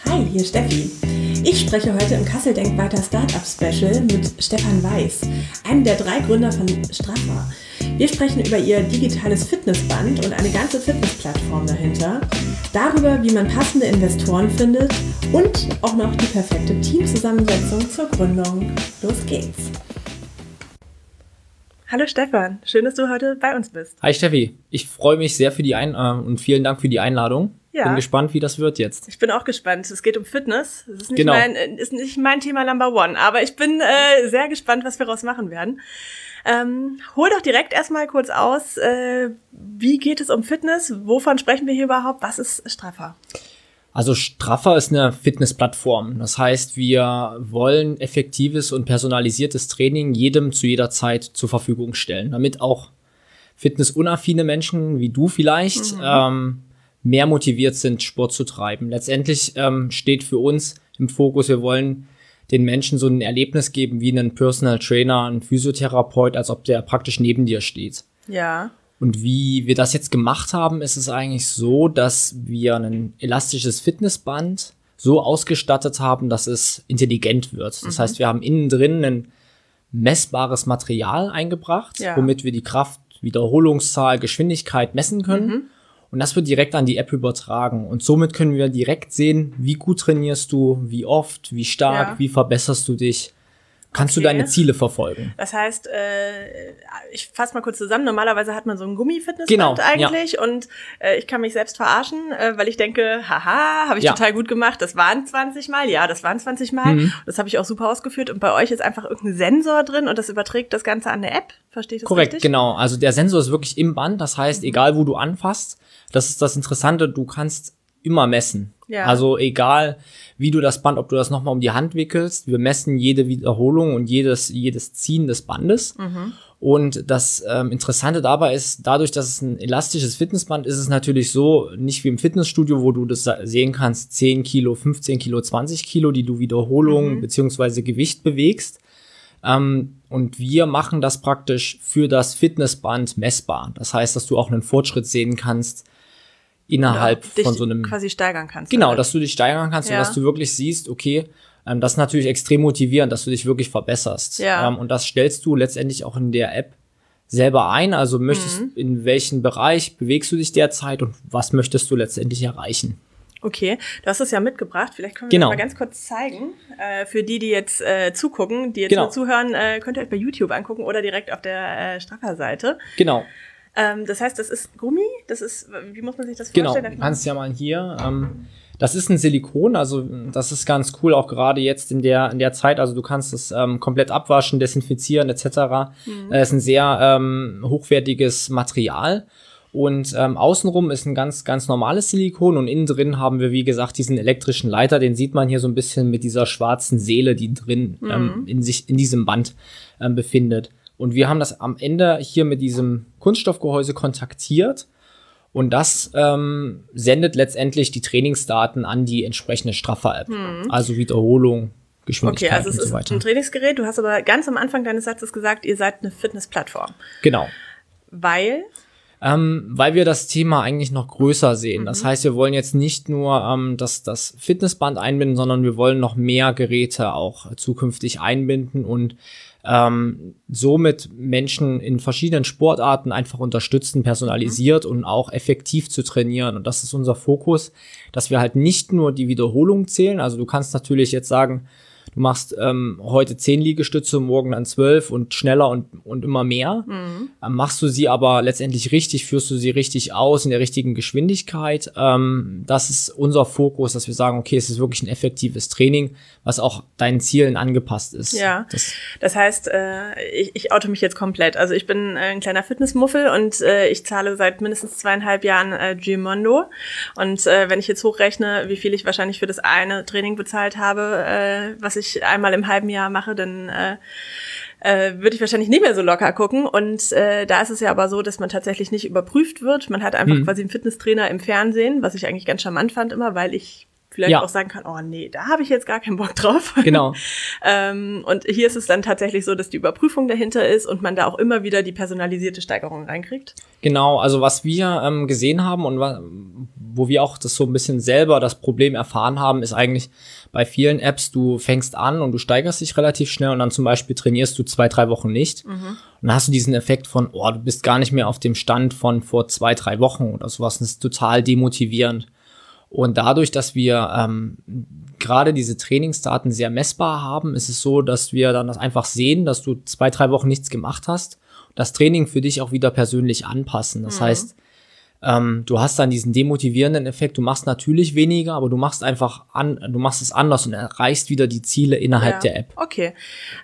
Hi, hier ist Steffi. Ich spreche heute im Kassel Denkt Weiter Startup Special mit Stefan Weiß, einem der 3 Gründer von Straffa. Wir sprechen über ihr digitales Fitnessband und eine ganze Fitnessplattform dahinter, darüber, wie man passende Investoren findet und auch noch die perfekte Teamzusammensetzung zur Gründung. Los geht's! Hallo Stefan, schön, dass du heute bei uns bist. Hi Steffi, ich freue mich sehr für die und vielen Dank für die Einladung. Ja. Bin gespannt, wie das wird jetzt. Ich bin auch gespannt. Es geht um Fitness. Das ist nicht mein Thema Number One, aber ich bin sehr gespannt, was wir daraus machen werden. Hol doch direkt erstmal kurz aus, wie geht es um Fitness? Wovon sprechen wir hier überhaupt? Was ist Straffa? Also Straffa ist eine Fitnessplattform. Das heißt, wir wollen effektives und personalisiertes Training jedem zu jeder Zeit zur Verfügung stellen, damit auch fitnessunaffine Menschen wie du vielleicht mehr motiviert sind, Sport zu treiben. Letztendlich steht für uns im Fokus, wir wollen den Menschen so ein Erlebnis geben wie einen Personal Trainer, ein Physiotherapeut, als ob der praktisch neben dir steht. Ja. Und wie wir das jetzt gemacht haben, ist es eigentlich so, dass wir ein elastisches Fitnessband so ausgestattet haben, dass es intelligent wird. Das heißt, wir haben innen drin ein messbares Material eingebracht, womit wir die Kraft, Wiederholungszahl, Geschwindigkeit messen können. Und das wird direkt an die App übertragen. Und somit können wir direkt sehen, wie gut trainierst du, wie oft, wie stark, wie verbesserst du dich. Kannst du deine Ziele verfolgen? Das heißt, ich fasse mal kurz zusammen. Normalerweise hat man so ein Gummi-Fitnessband eigentlich und ich kann mich selbst verarschen, weil ich denke, haha, habe ich total gut gemacht. Das waren 20 Mal. Ja, das waren 20 Mal. Das habe ich auch super ausgeführt. Und bei euch ist einfach irgendein Sensor drin und das überträgt das Ganze an eine App. Verstehe ich das richtig? Korrekt, genau. Also der Sensor ist wirklich im Band. Das heißt, egal wo du anfasst, das ist das Interessante, du kannst immer messen. Ja. Also egal, wie du das Band, ob du das nochmal um die Hand wickelst, wir messen jede Wiederholung und jedes Ziehen des Bandes. Und das Interessante dabei ist, dadurch, dass es ein elastisches Fitnessband ist, es natürlich so, nicht wie im Fitnessstudio, wo du das sehen kannst, 10 Kilo, 15 Kilo, 20 Kilo, die du Wiederholungen beziehungsweise Gewicht bewegst. Und wir machen das praktisch für das Fitnessband messbar. Das heißt, dass du auch einen Fortschritt sehen kannst, innerhalb von so einem quasi steigern kannst. Genau, dass du dich steigern kannst und dass du wirklich siehst, okay, das ist natürlich extrem motivierend, dass du dich wirklich verbesserst. Ja. Und das stellst du letztendlich auch in der App selber ein. Also in welchen Bereich bewegst du dich derzeit und was möchtest du letztendlich erreichen? Okay, du hast es ja mitgebracht. Vielleicht können wir das mal ganz kurz zeigen. Für die jetzt zugucken, die jetzt nur zuhören, könnt ihr euch bei YouTube angucken oder direkt auf der Straffa-Seite. Genau. Das heißt, das ist Gummi? Das ist, wie muss man sich das vorstellen? Genau, du kannst ja mal hier, das ist ein Silikon, also das ist ganz cool, auch gerade jetzt in der Zeit, also du kannst es komplett abwaschen, desinfizieren etc. Es ist ein sehr hochwertiges Material und außenrum ist ein ganz, ganz normales Silikon und innen drin haben wir, wie gesagt, diesen elektrischen Leiter, den sieht man hier so ein bisschen mit dieser schwarzen Seele, die drin in diesem Band befindet. Und wir haben das am Ende hier mit diesem Kunststoffgehäuse kontaktiert und das sendet letztendlich die Trainingsdaten an die entsprechende Straffa-App. Also Wiederholung, Geschwindigkeit und so weiter. Okay, also es ist ein Trainingsgerät. Du hast aber ganz am Anfang deines Satzes gesagt, ihr seid eine Fitnessplattform. Genau. Weil wir das Thema eigentlich noch größer sehen. Das heißt, wir wollen jetzt nicht nur das Fitnessband einbinden, sondern wir wollen noch mehr Geräte auch zukünftig einbinden und somit Menschen in verschiedenen Sportarten einfach unterstützen, personalisiert und auch effektiv zu trainieren. Und das ist unser Fokus, dass wir halt nicht nur die Wiederholung zählen. Also du kannst natürlich jetzt sagen, du machst heute 10 Liegestütze, morgen dann 12 und schneller und immer mehr. Machst du sie aber letztendlich richtig, führst du sie richtig aus in der richtigen Geschwindigkeit. Das ist unser Fokus, dass wir sagen, okay, es ist wirklich ein effektives Training, was auch deinen Zielen angepasst ist. Ja, das heißt, ich oute mich jetzt komplett. Also ich bin ein kleiner Fitnessmuffel und ich zahle seit mindestens 2,5 Jahren Gimondo. Und wenn ich jetzt hochrechne, wie viel ich wahrscheinlich für das eine Training bezahlt habe, was ich einmal im halben Jahr mache, dann würde ich wahrscheinlich nicht mehr so locker gucken. Und da ist es ja aber so, dass man tatsächlich nicht überprüft wird. Man hat einfach quasi einen Fitnesstrainer im Fernsehen, was ich eigentlich ganz charmant fand immer, weil ich vielleicht auch sagen kann, oh nee, da habe ich jetzt gar keinen Bock drauf. Genau. Und hier ist es dann tatsächlich so, dass die Überprüfung dahinter ist und man da auch immer wieder die personalisierte Steigerung reinkriegt. Genau, also was wir gesehen haben und wo wir auch das so ein bisschen selber das Problem erfahren haben, ist eigentlich bei vielen Apps, du fängst an und du steigerst dich relativ schnell und dann zum Beispiel trainierst du 2-3 Wochen nicht. Und dann hast du diesen Effekt von, oh, du bist gar nicht mehr auf dem Stand von vor 2-3 Wochen oder sowas. Das ist total demotivierend. Und dadurch, dass wir gerade diese Trainingsdaten sehr messbar haben, ist es so, dass wir dann das einfach sehen, dass du 2-3 Wochen nichts gemacht hast. Das Training für dich auch wieder persönlich anpassen. Das heißt, du hast dann diesen demotivierenden Effekt. Du machst natürlich weniger, aber du machst du machst es anders und erreichst wieder die Ziele innerhalb der App. Okay.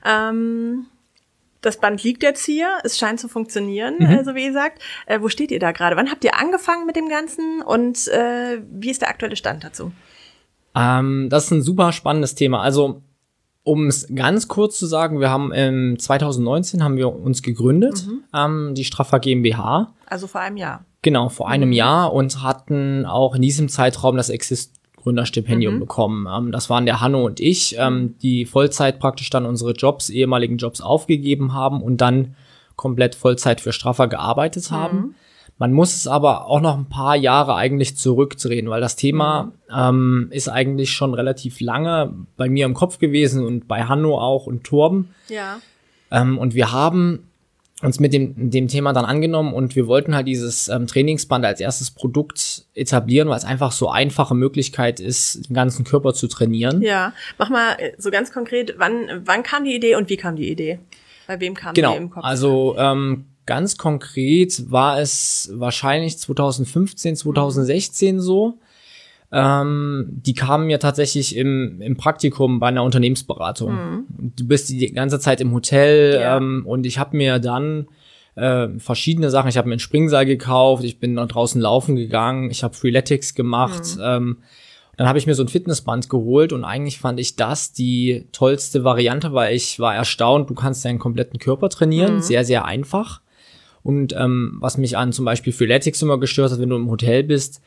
Das Band liegt jetzt hier. Es scheint zu funktionieren, so wie ihr sagt. Wo steht ihr da gerade? Wann habt ihr angefangen mit dem Ganzen und wie ist der aktuelle Stand dazu? Das ist ein super spannendes Thema. Also, um es ganz kurz zu sagen, wir haben 2019 haben wir uns gegründet, die Straffer GmbH. Also vor einem Jahr. Genau, vor einem Jahr und hatten auch in diesem Zeitraum das Exist-Gründerstipendium bekommen. Das waren der Hanno und ich, die Vollzeit praktisch dann unsere ehemaligen Jobs aufgegeben haben und dann komplett Vollzeit für Straffer gearbeitet haben. Man muss es aber auch noch ein paar Jahre eigentlich zurückdrehen, weil das Thema ist eigentlich schon relativ lange bei mir im Kopf gewesen und bei Hanno auch und Torben. Ja. Und wir haben uns mit dem Thema dann angenommen und wir wollten halt dieses Trainingsband als erstes Produkt etablieren, weil es einfach so einfache Möglichkeit ist, den ganzen Körper zu trainieren. Ja, mach mal so ganz konkret, wann kam die Idee und wie kam die Idee? Bei wem kam die im Kopf? Also ganz konkret war es wahrscheinlich 2015, 2016 so. Die kamen mir tatsächlich im Praktikum bei einer Unternehmensberatung. Du bist die ganze Zeit im Hotel und ich habe mir dann verschiedene Sachen, ich habe mir einen Springseil gekauft, ich bin dann draußen laufen gegangen, ich habe Freeletics gemacht, dann habe ich mir so ein Fitnessband geholt und eigentlich fand ich das die tollste Variante, weil ich war erstaunt, du kannst deinen kompletten Körper trainieren, sehr, sehr einfach. Und was mich an zum Beispiel Freeletics immer gestört hat, wenn du im Hotel bist,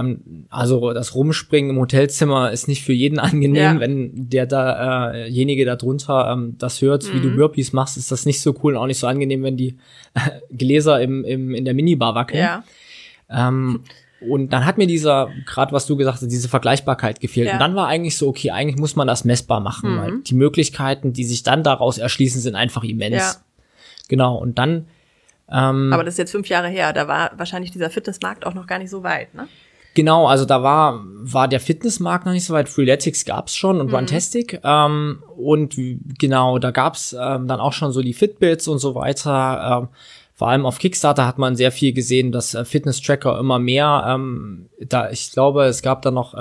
also das Rumspringen im Hotelzimmer ist nicht für jeden angenehm, wenn derjenige da drunter das hört, wie du Burpees machst, ist das nicht so cool und auch nicht so angenehm, wenn die Gläser in der Minibar wackeln. Ja. Und dann hat mir gerade was du gesagt hast, diese Vergleichbarkeit gefehlt. Ja. Und dann war eigentlich so, okay, eigentlich muss man das messbar machen, weil die Möglichkeiten, die sich dann daraus erschließen, sind einfach immens. Ja. Genau, und dann aber das ist jetzt 5 Jahre her, da war wahrscheinlich dieser Fitnessmarkt auch noch gar nicht so weit, ne? Genau, also da war der Fitnessmarkt noch nicht so weit. Freeletics gab's schon und Runtastic. Und genau, da gab's dann auch schon so die Fitbits und so weiter. Vor allem auf Kickstarter hat man sehr viel gesehen, dass Fitness-Tracker immer mehr, ich glaube, es gab da noch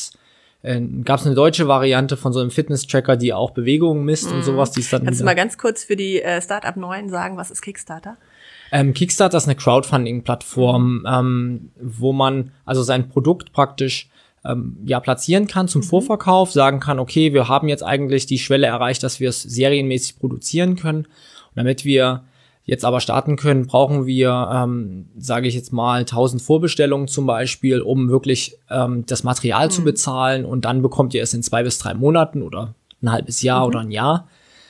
gab's eine deutsche Variante von so einem Fitness-Tracker, die auch Bewegungen misst und sowas. Die ist dann Kannst du mal ganz kurz für die Startup Neuen sagen, was ist Kickstarter? Kickstarter ist eine Crowdfunding-Plattform, wo man also sein Produkt praktisch platzieren kann zum Vorverkauf, sagen kann, okay, wir haben jetzt eigentlich die Schwelle erreicht, dass wir es serienmäßig produzieren können. Und damit wir jetzt aber starten können, brauchen wir, sage ich jetzt mal, 1000 Vorbestellungen zum Beispiel, um wirklich das Material zu bezahlen. Und dann bekommt ihr es in 2 bis 3 Monaten oder ein halbes Jahr oder ein Jahr.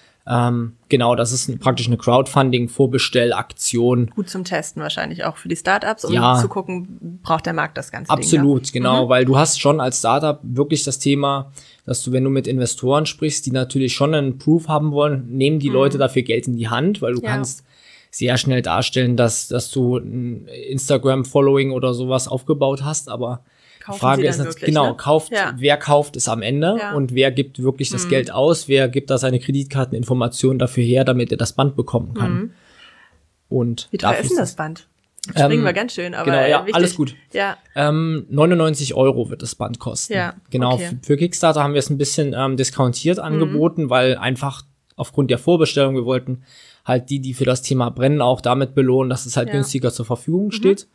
Genau, das ist praktisch eine Crowdfunding-Vorbestellaktion. Gut zum Testen wahrscheinlich auch für die Startups, um zu gucken, braucht der Markt das ganze Absolut, Ding, genau, weil du hast schon als Startup wirklich das Thema, dass du, wenn du mit Investoren sprichst, die natürlich schon einen Proof haben wollen, nehmen die Leute dafür Geld in die Hand, weil du kannst sehr schnell darstellen, dass du ein Instagram-Following oder sowas aufgebaut hast, aber die Frage ist jetzt, genau, wer kauft es am Ende und wer gibt wirklich das Geld aus, wer gibt da seine Kreditkarteninformationen dafür her, damit er das Band bekommen kann. Und wie teuer ist denn das Band? Springen wir ganz schön, aber genau, wichtig. Alles gut. Ja. 99 € wird das Band kosten. Ja, genau, okay. Für Kickstarter haben wir es ein bisschen discountiert angeboten, weil einfach aufgrund der Vorbestellung, wir wollten halt die für das Thema brennen, auch damit belohnen, dass es halt günstiger zur Verfügung steht.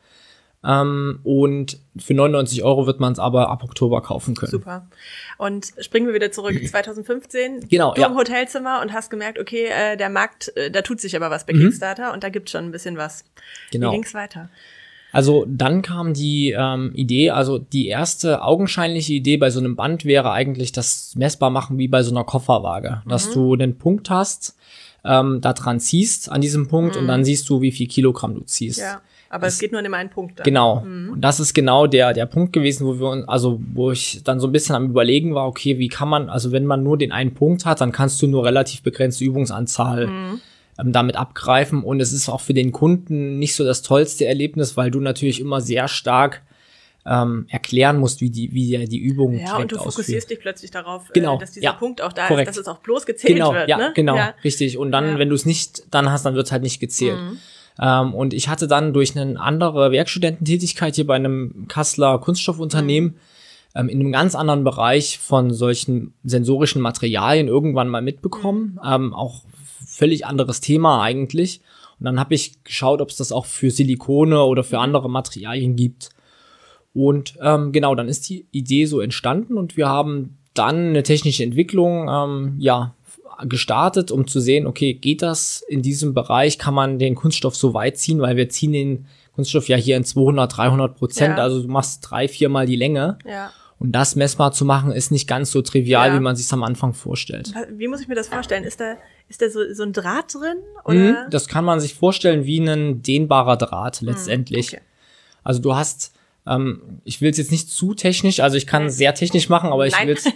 Und für 99 € wird man es aber ab Oktober kaufen können. Super. Und springen wir wieder zurück 2015. Genau, du im Hotelzimmer und hast gemerkt, okay, der Markt, da tut sich aber was bei Kickstarter und da gibt's schon ein bisschen was. Genau. Wie ging's weiter? Also dann kam die Idee, also die erste augenscheinliche Idee bei so einem Band wäre eigentlich das messbar machen wie bei so einer Kofferwaage, dass du einen Punkt hast, da dran ziehst an diesem Punkt und dann siehst du, wie viel Kilogramm du ziehst. Ja. Aber es geht nur in dem einen Punkt dann. Genau. Und das ist genau der Punkt gewesen, wo ich dann so ein bisschen am Überlegen war, okay, wie kann man, also wenn man nur den einen Punkt hat, dann kannst du nur relativ begrenzte Übungsanzahl damit abgreifen. Und es ist auch für den Kunden nicht so das tollste Erlebnis, weil du natürlich immer sehr stark erklären musst, wie die Übung ja, und du fokussierst dich plötzlich darauf, genau, dass dieser Punkt auch da korrekt. ist, dass es auch bloß gezählt wird. Ja, ne? genau, richtig. Und dann, wenn du es nicht dann hast, dann wird es halt nicht gezählt. Und ich hatte dann durch eine andere Werkstudententätigkeit hier bei einem Kasseler Kunststoffunternehmen in einem ganz anderen Bereich von solchen sensorischen Materialien irgendwann mal mitbekommen. Auch völlig anderes Thema eigentlich. Und dann habe ich geschaut, ob es das auch für Silikone oder für andere Materialien gibt. Und genau, dann ist die Idee so entstanden und wir haben dann eine technische Entwicklung gestartet, um zu sehen, okay, geht das in diesem Bereich, kann man den Kunststoff so weit ziehen, weil wir ziehen den Kunststoff ja hier in 200-300%, also du machst 3-4 Mal die Länge. Ja. Und das messbar zu machen, ist nicht ganz so trivial, wie man sich am Anfang vorstellt. Wie muss ich mir das vorstellen? Ist da so ein Draht drin? Oder? Das kann man sich vorstellen wie ein dehnbarer Draht letztendlich. Okay. Also du hast ich will es jetzt nicht zu technisch, also ich kann es sehr technisch machen, aber ich will es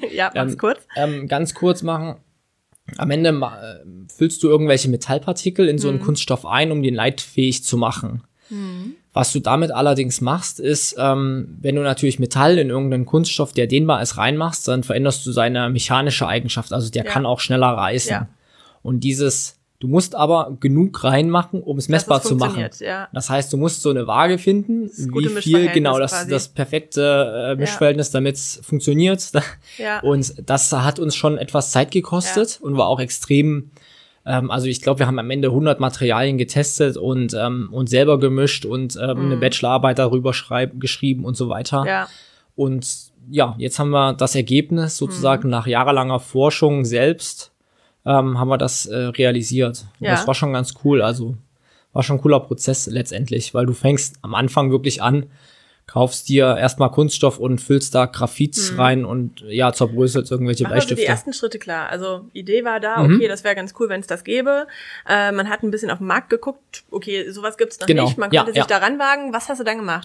ganz kurz machen. Am Ende füllst du irgendwelche Metallpartikel in so einen Kunststoff ein, um den leitfähig zu machen. Was du damit allerdings machst, ist, wenn du natürlich Metall in irgendeinen Kunststoff, der dehnbar ist, reinmachst, dann veränderst du seine mechanische Eigenschaft. Also der kann auch schneller reißen. Ja. Und du musst aber genug reinmachen, um es messbar zu machen. Ja. Das heißt, du musst so eine Waage finden, wie viel, genau, das perfekte Mischverhältnis, damit es funktioniert. Ja. Und das hat uns schon etwas Zeit gekostet und war auch extrem, also ich glaube, wir haben am Ende 100 Materialien getestet und selber gemischt und eine Bachelorarbeit darüber geschrieben und so weiter. Ja. Und ja, jetzt haben wir das Ergebnis sozusagen nach jahrelanger Forschung selbst haben wir das realisiert. Und das war schon ganz cool. Also war schon ein cooler Prozess letztendlich, weil du fängst am Anfang wirklich an, kaufst dir erstmal Kunststoff und füllst da Graphit rein und zerbröselst irgendwelche Bleistifte. Also die ersten Schritte klar. Also Idee war da, okay, das wäre ganz cool, wenn es das gäbe. Man hat ein bisschen auf den Markt geguckt, okay, sowas gibt's noch nicht. Man konnte sich da ranwagen. Was hast du dann gemacht?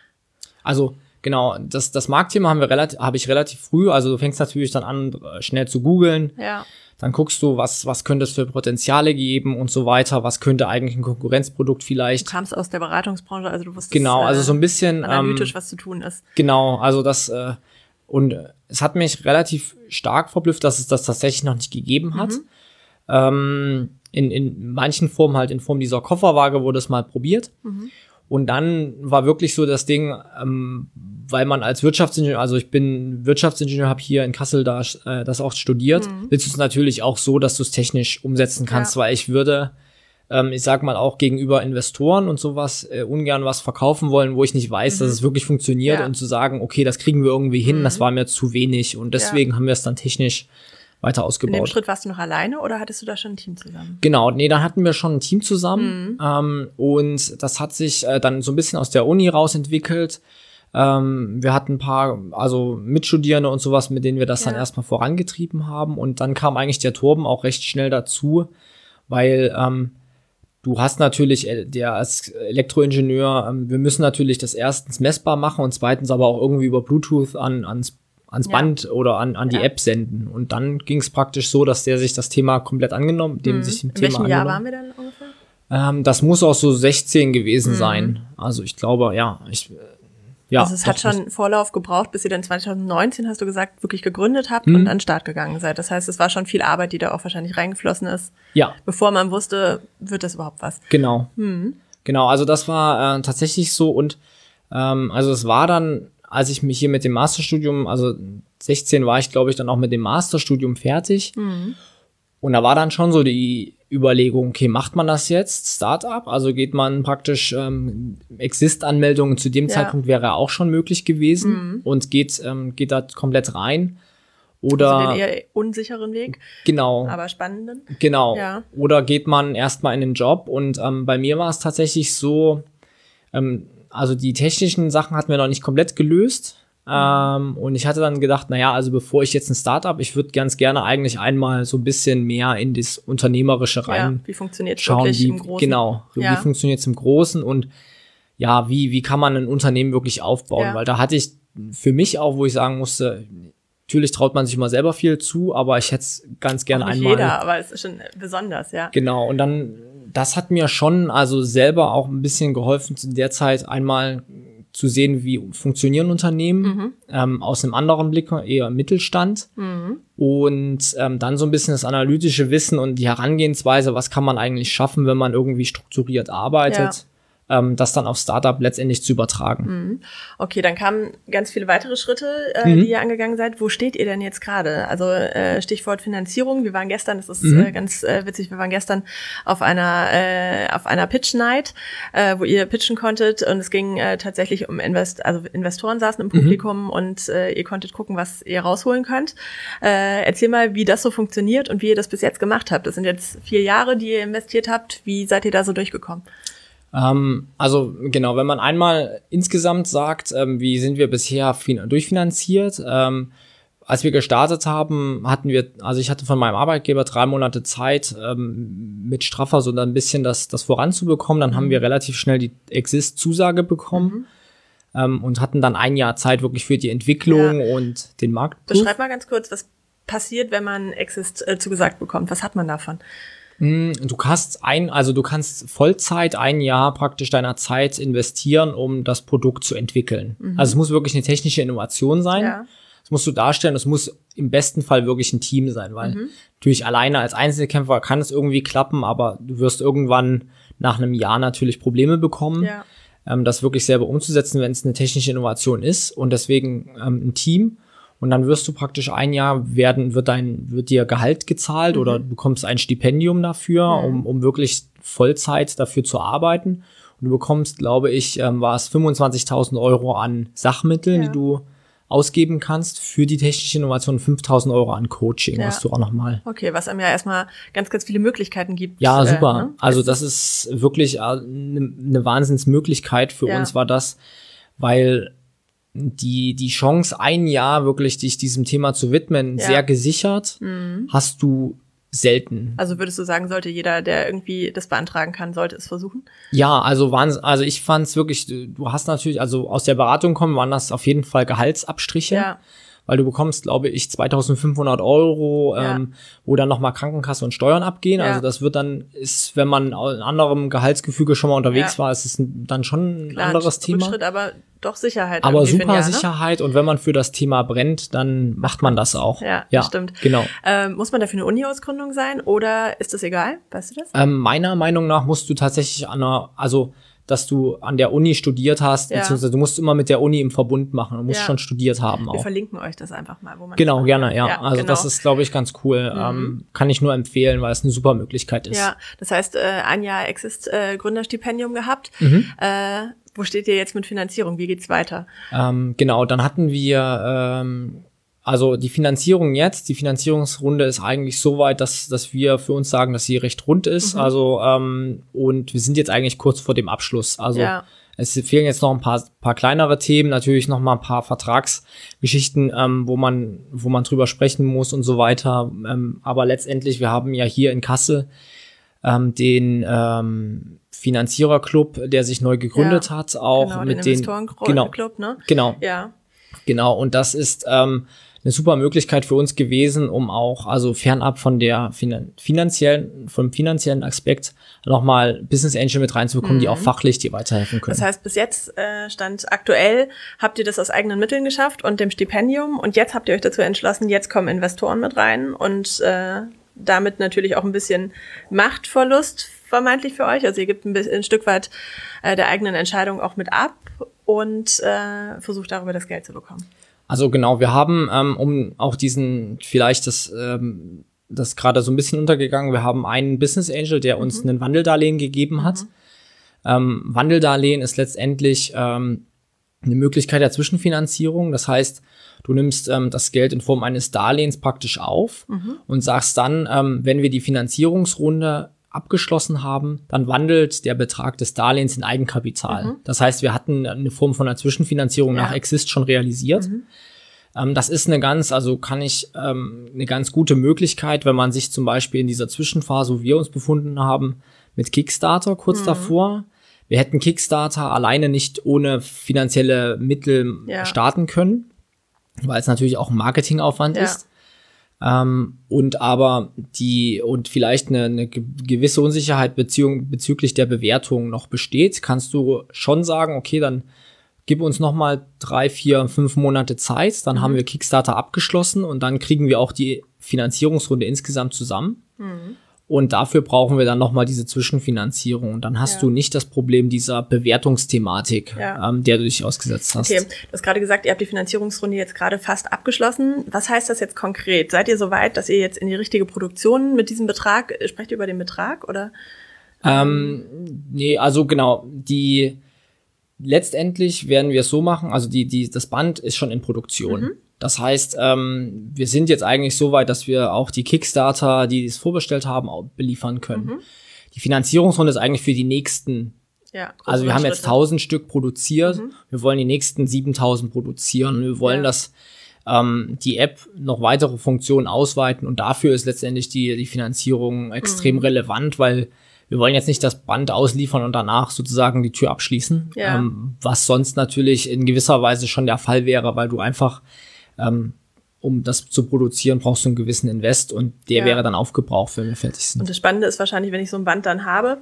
Also genau, das Marktthema habe ich relativ früh. Also du fängst natürlich dann an, schnell zu googeln. Ja. Dann guckst du, was könnte es für Potenziale geben und so weiter. Was könnte eigentlich ein Konkurrenzprodukt vielleicht? Du kamst aus der Beratungsbranche, also du wusstest genau, also so ein bisschen analytisch, was zu tun ist. Genau, also und es hat mich relativ stark verblüfft, dass es das tatsächlich noch nicht gegeben hat. In manchen Formen halt in Form dieser Kofferwaage wurde es mal probiert. Und dann war wirklich so das Ding, weil man als Wirtschaftsingenieur, also ich bin Wirtschaftsingenieur, habe hier in Kassel das auch studiert, willst du es natürlich auch so, dass du es technisch umsetzen kannst, weil ich würde, ich sag mal auch gegenüber Investoren und sowas ungern was verkaufen wollen, wo ich nicht weiß, dass es wirklich funktioniert und zu sagen, okay, das kriegen wir irgendwie hin, das war mir zu wenig und deswegen haben wir es dann technisch weiter ausgebaut. In dem Schritt warst du noch alleine oder hattest du da schon ein Team zusammen? Genau, nee, da hatten wir schon ein Team zusammen und das hat sich dann so ein bisschen aus der Uni raus entwickelt. Wir hatten ein paar, also Mitstudierende und sowas, mit denen wir das dann erstmal vorangetrieben haben und dann kam eigentlich der Torben auch recht schnell dazu, weil du hast natürlich, als Elektroingenieur, wir müssen natürlich das erstens messbar machen und zweitens aber auch irgendwie über Bluetooth ans Band oder an die App senden. Und dann ging es praktisch so, dass der sich das Thema komplett angenommen, In welchem Jahr waren wir dann ungefähr? Das muss auch so 16 gewesen sein. Also ich glaube, also es hat schon Vorlauf gebraucht, bis ihr dann 2019, hast du gesagt, wirklich gegründet habt und an den Start gegangen seid. Das heißt, es war schon viel Arbeit, die da auch wahrscheinlich reingeflossen ist. Ja. Bevor man wusste, wird das überhaupt was? Genau. Genau, also das war tatsächlich so und also es war dann, als ich mich hier mit dem Masterstudium, also 16 war ich, glaube ich, dann auch mit dem Masterstudium fertig. Und da war dann schon so die Überlegung, okay, macht man das jetzt, Startup? Also geht man praktisch, Exist-Anmeldungen zu dem Zeitpunkt wäre auch schon möglich gewesen und geht da komplett rein. Oder also den eher unsicheren Weg. Genau. Aber spannenden. Genau. Ja. Oder geht man erstmal in den Job und bei mir war es tatsächlich so, also die technischen Sachen hatten wir noch nicht komplett gelöst. Und ich hatte dann gedacht, also bevor ich jetzt ein Startup, ich würde ganz gerne eigentlich einmal so ein bisschen mehr in das Unternehmerische rein wie funktioniert schauen, wirklich im Großen? Genau, wie funktioniert es im Großen und ja, wie kann man ein Unternehmen wirklich aufbauen? Ja. Weil da hatte ich für mich auch, wo ich sagen musste, natürlich traut man sich immer selber viel zu, aber ich hätte es ganz gerne nicht einmal. Jeder, aber es ist schon besonders, ja. Genau, und dann, das hat mir schon also selber auch ein bisschen geholfen, in der Zeit einmal zu sehen, wie funktionieren Unternehmen, aus einem anderen Blick, eher Mittelstand. Und dann so ein bisschen das analytische Wissen und die Herangehensweise, was kann man eigentlich schaffen, wenn man irgendwie strukturiert arbeitet, das dann auf Startup letztendlich zu übertragen. Okay, dann kamen ganz viele weitere Schritte, die ihr angegangen seid. Wo steht ihr denn jetzt gerade? Also Stichwort Finanzierung. Wir waren gestern, das ist ganz witzig, wir waren gestern auf einer Pitch Night, wo ihr pitchen konntet und es ging tatsächlich um Investoren saßen im Publikum und ihr konntet gucken, was ihr rausholen könnt. Erzähl mal, wie das so funktioniert und wie ihr das bis jetzt gemacht habt. Das sind jetzt 4 Jahre, die ihr investiert habt. Wie seid ihr da so durchgekommen? Also genau, wenn man einmal insgesamt sagt, wie sind wir bisher durchfinanziert, als wir gestartet haben, ich hatte von meinem Arbeitgeber 3 Monate Zeit, mit Straffer so ein bisschen das voranzubekommen. Dann haben wir relativ schnell die Exist-Zusage bekommen und hatten dann 1 Jahr Zeit wirklich für die Entwicklung und den Markt. Beschreib mal ganz kurz, was passiert, wenn man Exist zugesagt bekommt. Was hat man davon? Du kannst Vollzeit 1 Jahr praktisch deiner Zeit investieren, um das Produkt zu entwickeln. Also es muss wirklich eine technische Innovation sein. Ja. Das musst du darstellen. Es muss im besten Fall wirklich ein Team sein, weil natürlich alleine als Einzelkämpfer kann es irgendwie klappen, aber du wirst irgendwann nach einem Jahr natürlich Probleme bekommen, das wirklich selber umzusetzen, wenn es eine technische Innovation ist. Und deswegen ein Team. Und dann wirst du praktisch 1 Jahr wird dir Gehalt gezahlt oder du bekommst ein Stipendium dafür, um wirklich Vollzeit dafür zu arbeiten. Und du bekommst, glaube ich, war es 25.000 Euro an Sachmitteln, die du ausgeben kannst für die technische Innovation, 5.000 Euro an Coaching, was du auch nochmal. Okay, was einem ja erstmal ganz, ganz viele Möglichkeiten gibt. Ja, super. Ne? Also das ist wirklich eine Wahnsinnsmöglichkeit für uns war das, weil die Chance, 1 Jahr wirklich dich diesem Thema zu widmen, sehr gesichert, hast du selten. Also würdest du sagen, sollte jeder, der irgendwie das beantragen kann, sollte es versuchen? Ja, also ich fand es wirklich, du hast natürlich, also aus der Beratung kommen, waren das auf jeden Fall Gehaltsabstriche. Weil du bekommst, glaube ich, 2.500 Euro, wo dann nochmal Krankenkasse und Steuern abgehen. Also das wenn man in anderem Gehaltsgefüge schon mal unterwegs war, ist es dann schon ein anderes Thema. Rückschritt, aber doch Sicherheit. Aber super Sicherheit, und wenn man für das Thema brennt, dann macht man das auch. Ja, stimmt. Genau. Muss man dafür eine Uni-Ausgründung sein oder ist das egal? Weißt du das? Meiner Meinung nach musst du tatsächlich dass du an der Uni studiert hast, beziehungsweise du musst immer mit der Uni im Verbund machen. Du musst schon studiert haben auch. Wir verlinken euch das einfach mal, wo man Genau, gerne, Also das ist, glaube ich, ganz cool. Kann ich nur empfehlen, weil es eine super Möglichkeit ist. Ja, das heißt, 1 Jahr Exist Gründerstipendium gehabt. Wo steht ihr jetzt mit Finanzierung? Wie geht's weiter? Genau, dann hatten wir also die Finanzierungsrunde ist eigentlich so weit, dass wir für uns sagen, dass sie recht rund ist. Also und wir sind jetzt eigentlich kurz vor dem Abschluss. Also es fehlen jetzt noch ein paar kleinere Themen, natürlich noch mal ein paar Vertragsgeschichten, wo man drüber sprechen muss und so weiter. Aber letztendlich, wir haben ja hier in Kassel den Finanziererclub, der sich neu gegründet hat, auch mit den Investorenclub, ne? Genau. Und das ist eine super Möglichkeit für uns gewesen, um auch, also fernab von der vom finanziellen Aspekt nochmal Business Angel mit reinzubekommen, die auch fachlich dir weiterhelfen können. Das heißt, bis jetzt stand aktuell, habt ihr das aus eigenen Mitteln geschafft und dem Stipendium, und jetzt habt ihr euch dazu entschlossen, jetzt kommen Investoren mit rein und damit natürlich auch ein bisschen Machtverlust vermeintlich für euch. Also ihr gebt ein Stück weit der eigenen Entscheidung auch mit ab und versucht darüber das Geld zu bekommen. Also genau, wir haben, um auch vielleicht das gerade so ein bisschen untergegangen, wir haben einen Business Angel, der uns ein Wandeldarlehen gegeben hat. Wandeldarlehen ist letztendlich eine Möglichkeit der Zwischenfinanzierung. Das heißt, du nimmst das Geld in Form eines Darlehens praktisch auf und sagst dann, wenn wir die Finanzierungsrunde abgeschlossen haben, dann wandelt der Betrag des Darlehens in Eigenkapital. Das heißt, wir hatten eine Form von einer Zwischenfinanzierung nach Exist schon realisiert. Das ist eine ganz gute Möglichkeit, wenn man sich zum Beispiel in dieser Zwischenphase, wo wir uns befunden haben, mit Kickstarter kurz davor, wir hätten Kickstarter alleine nicht ohne finanzielle Mittel starten können, weil es natürlich auch ein Marketingaufwand ist. Und vielleicht eine gewisse Unsicherheit bezüglich der Bewertung noch besteht, kannst du schon sagen, okay, dann gib uns noch mal 3, 4, 5 Monate Zeit, dann haben wir Kickstarter abgeschlossen und dann kriegen wir auch die Finanzierungsrunde insgesamt zusammen. Und dafür brauchen wir dann noch mal diese Zwischenfinanzierung. Und dann hast du nicht das Problem dieser Bewertungsthematik, der du dich ausgesetzt hast. Okay, du hast gerade gesagt, ihr habt die Finanzierungsrunde jetzt gerade fast abgeschlossen. Was heißt das jetzt konkret? Seid ihr so weit, dass ihr jetzt in die richtige Produktion mit diesem Betrag, sprecht ihr über den Betrag, oder? Nee, also genau, letztendlich werden wir es so machen, also das Band ist schon in Produktion. Das heißt, wir sind jetzt eigentlich so weit, dass wir auch die Kickstarter, die es vorbestellt haben, auch beliefern können. Die Finanzierungsrunde ist eigentlich für die nächsten, also wir haben jetzt 1000 Stück produziert, wir wollen die nächsten 7000 produzieren und wir wollen, dass die App noch weitere Funktionen ausweiten und dafür ist letztendlich die Finanzierung extrem relevant, weil wir wollen jetzt nicht das Band ausliefern und danach sozusagen die Tür abschließen, was sonst natürlich in gewisser Weise schon der Fall wäre, weil du einfach, um das zu produzieren, brauchst du einen gewissen Invest und der wäre dann aufgebraucht, wenn wir fertig sind. Und das Spannende ist wahrscheinlich, wenn ich so ein Band dann habe,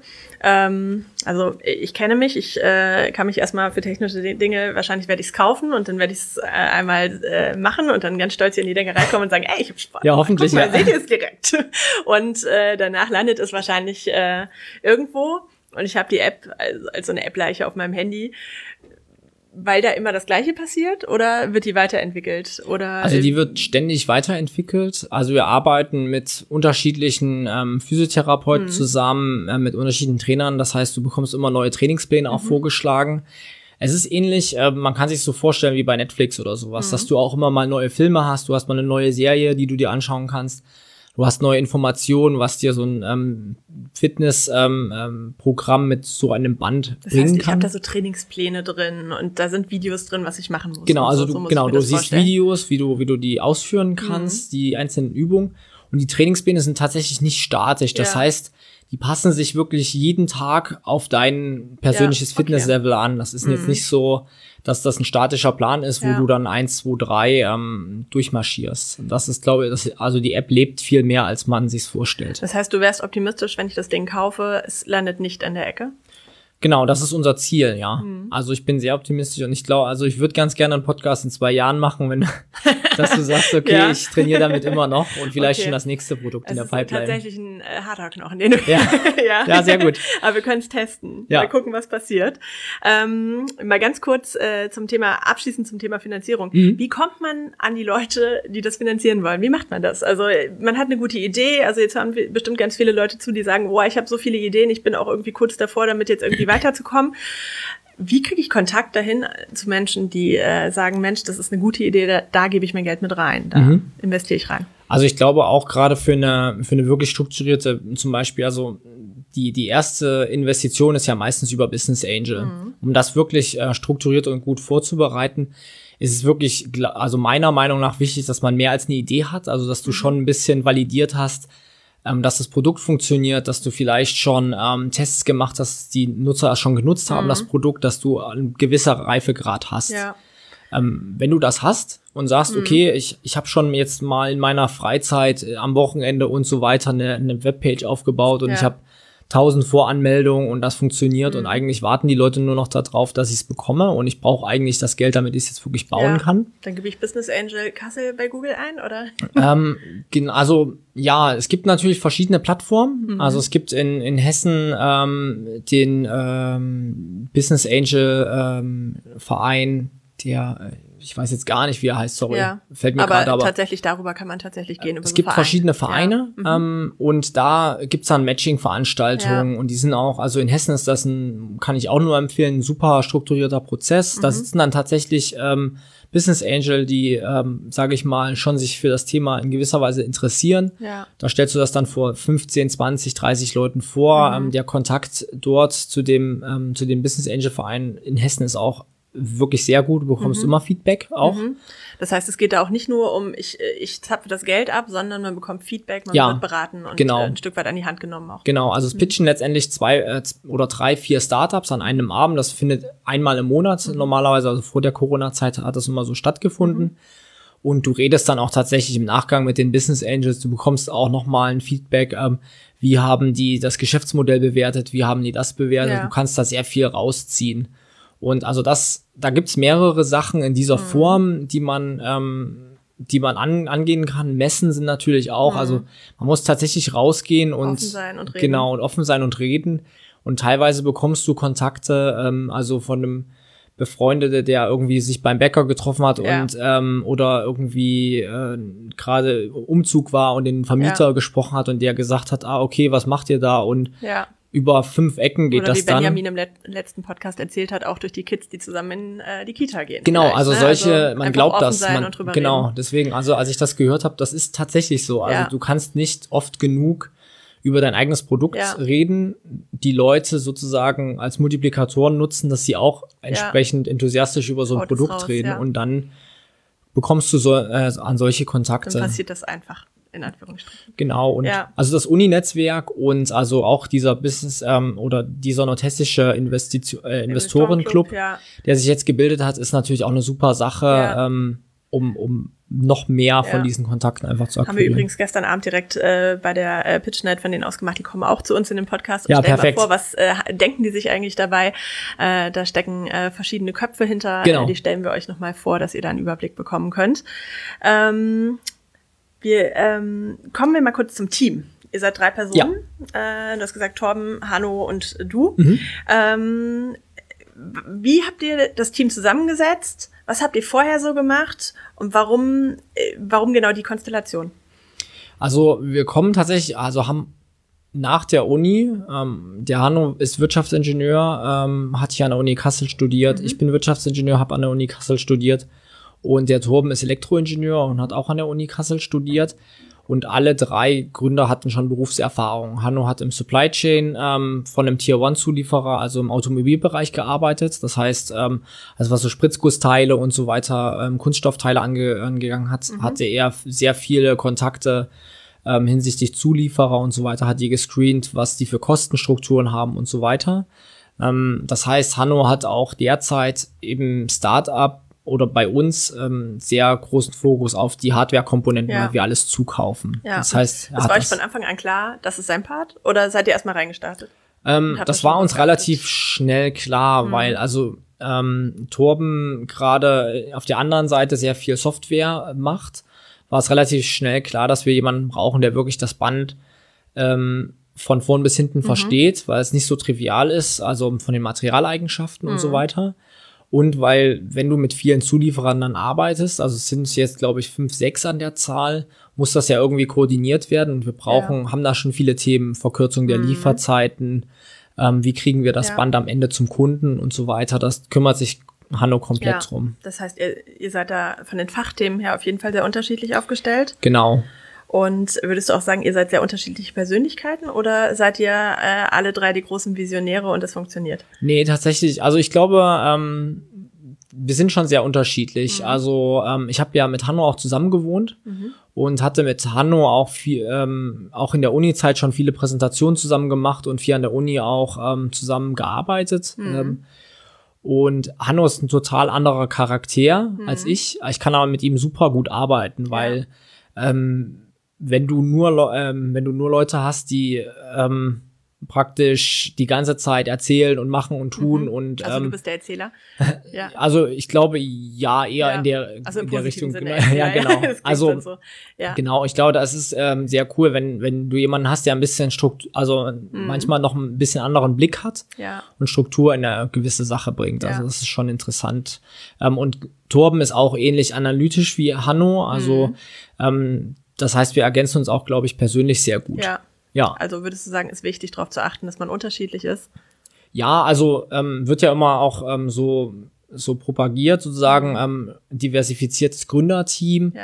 also ich kenne mich, ich kann mich erstmal für technische Dinge, wahrscheinlich werde ich es kaufen und dann werde ich es einmal machen und dann ganz stolz hier in die Denkerei kommen und sagen, ey, ich habe Spaß. Ja, hoffentlich. Guck mal, seht ihr es direkt. Und danach landet es wahrscheinlich irgendwo und ich habe die App als so eine App-Leiche auf meinem Handy. Weil da immer das Gleiche passiert oder wird die weiterentwickelt? Oder also die wird ständig weiterentwickelt. Also wir arbeiten mit unterschiedlichen Physiotherapeuten zusammen, mit unterschiedlichen Trainern. Das heißt, du bekommst immer neue Trainingspläne auch vorgeschlagen. Es ist ähnlich, man kann sich so vorstellen wie bei Netflix oder sowas, dass du auch immer mal neue Filme hast. Du hast mal eine neue Serie, die du dir anschauen kannst. Du hast neue Informationen, was dir so ein Fitness-Programm mit so einem Band bringen kann. Ich habe da so Trainingspläne drin und da sind Videos drin, was ich machen muss. Genau, also du siehst Videos, wie du die ausführen kannst, die einzelnen Übungen. Und die Trainingspläne sind tatsächlich nicht statisch. Das heißt, die passen sich wirklich jeden Tag auf dein persönliches Fitnesslevel an. Das ist jetzt nicht so, dass das ein statischer Plan ist, wo du dann 1, 2, 3 durchmarschierst. Und das ist, glaube ich, also die App lebt viel mehr, als man sich's vorstellt. Das heißt, du wärst optimistisch, wenn ich das Ding kaufe, es landet nicht an der Ecke? Genau, das ist unser Ziel, ja. Also ich bin sehr optimistisch und ich glaube, also ich würde ganz gerne einen Podcast in 2 Jahren machen, wenn dass du sagst, okay, ich trainiere damit immer noch und vielleicht schon das nächste Produkt in der Pipeline. Das ist tatsächlich ein harter Knochen, den du ja, sehr gut. Aber wir können es testen. Mal gucken, was passiert. Mal ganz kurz abschließend zum Thema Finanzierung. Wie kommt man an die Leute, die das finanzieren wollen? Wie macht man das? Also man hat eine gute Idee, also jetzt haben wir bestimmt ganz viele Leute die sagen, boah, ich habe so viele Ideen, ich bin auch irgendwie kurz davor, damit jetzt irgendwie weiterzukommen. Wie kriege ich Kontakt dahin zu Menschen, die sagen, Mensch, das ist eine gute Idee, da gebe ich mein Geld mit rein, da investiere ich rein? Also ich glaube auch gerade für eine wirklich strukturierte, zum Beispiel, also die erste Investition ist ja meistens über Business Angel. Um das wirklich strukturiert und gut vorzubereiten, ist es wirklich, also meiner Meinung nach wichtig, dass man mehr als eine Idee hat, also dass du schon ein bisschen validiert hast, dass das Produkt funktioniert, dass du vielleicht schon Tests gemacht hast, die Nutzer schon genutzt haben, das Produkt, dass du ein gewisser Reifegrad hast. Ja. Wenn du das hast und sagst, okay, ich habe schon jetzt mal in meiner Freizeit am Wochenende und so weiter eine Webpage aufgebaut und ich habe 1000 Voranmeldungen und das funktioniert und eigentlich warten die Leute nur noch darauf, dass ich es bekomme und ich brauche eigentlich das Geld, damit ich es jetzt wirklich bauen kann. Dann gebe ich Business Angel Kassel bei Google ein, oder? Also ja, es gibt natürlich verschiedene Plattformen. Also es gibt in Hessen den Business Angel Verein, der ich weiß jetzt gar nicht, wie er heißt, sorry. Fällt mir gerade, aber tatsächlich darüber kann man tatsächlich gehen. Es gibt verschiedene Vereine und da gibt's dann Matching-Veranstaltungen und die sind auch, also in Hessen ist das kann ich auch nur empfehlen, ein super strukturierter Prozess. Da sitzen dann tatsächlich Business Angel, die, sage ich mal, schon sich für das Thema in gewisser Weise interessieren. Ja. Da stellst du das dann vor 15, 20, 30 Leuten vor. Der Kontakt dort zu dem Business Angel Verein in Hessen ist auch wirklich sehr gut. Du bekommst immer Feedback auch. Das heißt, es geht da auch nicht nur um, ich zapfe das Geld ab, sondern man bekommt Feedback, man wird beraten und ein Stück weit an die Hand genommen auch. Genau, also es pitchen letztendlich 2 oder 3, 4 Startups an einem Abend. Das findet einmal im Monat normalerweise, also vor der Corona-Zeit hat das immer so stattgefunden. Und du redest dann auch tatsächlich im Nachgang mit den Business Angels. Du bekommst auch nochmal ein Feedback, wie haben die das Geschäftsmodell bewertet, wie haben die das bewertet. Du kannst da sehr viel rausziehen. Und also da gibt's mehrere Sachen in dieser Form, die man angehen kann. Messen sind natürlich auch, also man muss tatsächlich rausgehen und offen sein und reden. Genau, und offen sein und reden. Und teilweise bekommst du Kontakte, also von einem Befreundete, der irgendwie sich beim Bäcker getroffen hat und oder irgendwie gerade Umzug war und den Vermieter gesprochen hat und der gesagt hat, okay, was macht ihr da? Und über 5 Ecken geht das dann. Oder wie Benjamin im letzten Podcast erzählt hat, auch durch die Kids, die zusammen in die Kita gehen. Genau, also solche, also man glaubt das. Genau, reden. Deswegen, also als ich das gehört habe, das ist tatsächlich so. Also du kannst nicht oft genug über dein eigenes Produkt reden, die Leute sozusagen als Multiplikatoren nutzen, dass sie auch entsprechend enthusiastisch über so ein Produkt reden und dann bekommst du an solche Kontakte. Dann passiert das einfach. In Anführungsstrichen. Genau, und also das Uni-Netzwerk und also auch dieser Business oder dieser nordhessische Investorenclub, der sich jetzt gebildet hat, ist natürlich auch eine super Sache, um noch mehr von diesen Kontakten einfach zu akquirieren. Haben wir übrigens gestern Abend direkt bei der Pitch Night von denen ausgemacht, die kommen auch zu uns in den Podcast und stellen mal vor, was denken die sich eigentlich dabei? Da stecken verschiedene Köpfe hinter, die stellen wir euch nochmal vor, dass ihr da einen Überblick bekommen könnt. Kommen wir mal kurz zum Team. Ihr seid 3 Personen. Du hast gesagt, Torben, Hanno und du. Wie habt ihr das Team zusammengesetzt? Was habt ihr vorher so gemacht? Und warum genau die Konstellation? Also wir kommen tatsächlich, also haben nach der Uni, der Hanno ist Wirtschaftsingenieur, hat hier an der Uni Kassel studiert. Ich bin Wirtschaftsingenieur, habe an der Uni Kassel studiert. Und der Torben ist Elektroingenieur und hat auch an der Uni Kassel studiert. Und alle 3 Gründer hatten schon Berufserfahrung. Hanno hat im Supply Chain von einem Tier-1-Zulieferer, also im Automobilbereich gearbeitet. Das heißt, also was so Spritzgussteile und so weiter, Kunststoffteile angegangen hat, hatte er sehr viele Kontakte hinsichtlich Zulieferer und so weiter, hat die gescreent, was die für Kostenstrukturen haben und so weiter. Das heißt, Hanno hat auch derzeit eben Startup oder bei uns sehr großen Fokus auf die Hardware-Komponenten, weil wir alles zukaufen. Das heißt, das war euch von Anfang an klar, das ist sein Part? Oder seid ihr erstmal reingestartet? Das war uns relativ schnell klar, weil also Torben gerade auf der anderen Seite sehr viel Software macht, war es relativ schnell klar, dass wir jemanden brauchen, der wirklich das Band von vorn bis hinten versteht, weil es nicht so trivial ist, also von den Materialeigenschaften und so weiter. Und weil, wenn du mit vielen Zulieferern dann arbeitest, also es sind jetzt, glaube ich, 5, 6 an der Zahl, muss das ja irgendwie koordiniert werden. Und wir haben da schon viele Themen, Verkürzung der Lieferzeiten, wie kriegen wir das Band am Ende zum Kunden und so weiter. Das kümmert sich Hanno komplett drum. Das heißt, ihr seid da von den Fachthemen her auf jeden Fall sehr unterschiedlich aufgestellt. Genau. Und würdest du auch sagen, ihr seid sehr unterschiedliche Persönlichkeiten oder seid ihr alle 3 die großen Visionäre und es funktioniert? Nee, tatsächlich. Also ich glaube, wir sind schon sehr unterschiedlich. Also ich habe ja mit Hanno auch zusammen gewohnt und hatte mit Hanno auch viel, auch in der Uni-Zeit schon viele Präsentationen zusammen gemacht und viel an der Uni auch zusammen gearbeitet. Und Hanno ist ein total anderer Charakter als ich. Ich kann aber mit ihm super gut arbeiten, weil wenn du nur Leute hast, die praktisch die ganze Zeit erzählen und machen und tun und also du bist der Erzähler. Ja. Also ich glaube eher in der Richtung. Sinne. Ja, genau. Also so. Genau, ich glaube, das ist sehr cool, wenn du jemanden hast, der ein bisschen manchmal noch ein bisschen anderen Blick hat und Struktur in eine gewisse Sache bringt. Also das ist schon interessant. Und Torben ist auch ähnlich analytisch wie Hanno. Also das heißt, wir ergänzen uns auch, glaube ich, persönlich sehr gut. Ja. Also würdest du sagen, ist wichtig, darauf zu achten, dass man unterschiedlich ist? Ja, also wird ja immer auch so propagiert, sozusagen, diversifiziertes Gründerteam.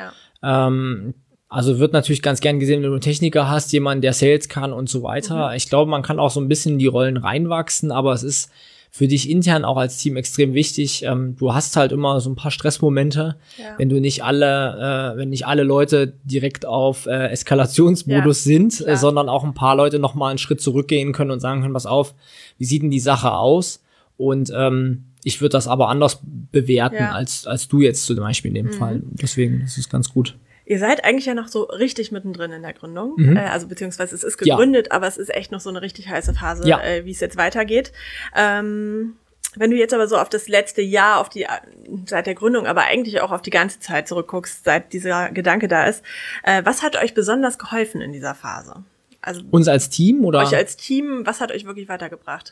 Also wird natürlich ganz gern gesehen, wenn du einen Techniker hast, jemanden, der Sales kann und so weiter. Ich glaube, man kann auch so ein bisschen in die Rollen reinwachsen, aber es ist für dich intern auch als Team extrem wichtig. Du hast halt immer so ein paar Stressmomente, wenn nicht alle Leute direkt auf Eskalationsmodus sind, sondern auch ein paar Leute noch mal einen Schritt zurückgehen können und sagen können, pass auf, wie sieht denn die Sache aus? Und ich würde das aber anders bewerten als du jetzt zum Beispiel in dem Fall. Deswegen ist es ganz gut. Ihr seid eigentlich ja noch so richtig mittendrin in der Gründung, also beziehungsweise es ist gegründet, aber es ist echt noch so eine richtig heiße Phase, wie es jetzt weitergeht. Wenn du jetzt aber so auf das letzte Jahr, seit der Gründung, aber eigentlich auch auf die ganze Zeit zurückguckst, seit dieser Gedanke da ist, was hat euch besonders geholfen in dieser Phase? Also uns als Team oder? Euch als Team, was hat euch wirklich weitergebracht?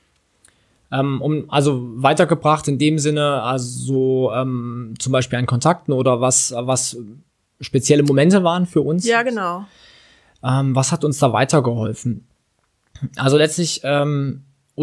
Also weitergebracht in dem Sinne, also zum Beispiel an Kontakten oder was spezielle Momente waren für uns. Ja, genau. Was hat uns da weitergeholfen? Also letztlich du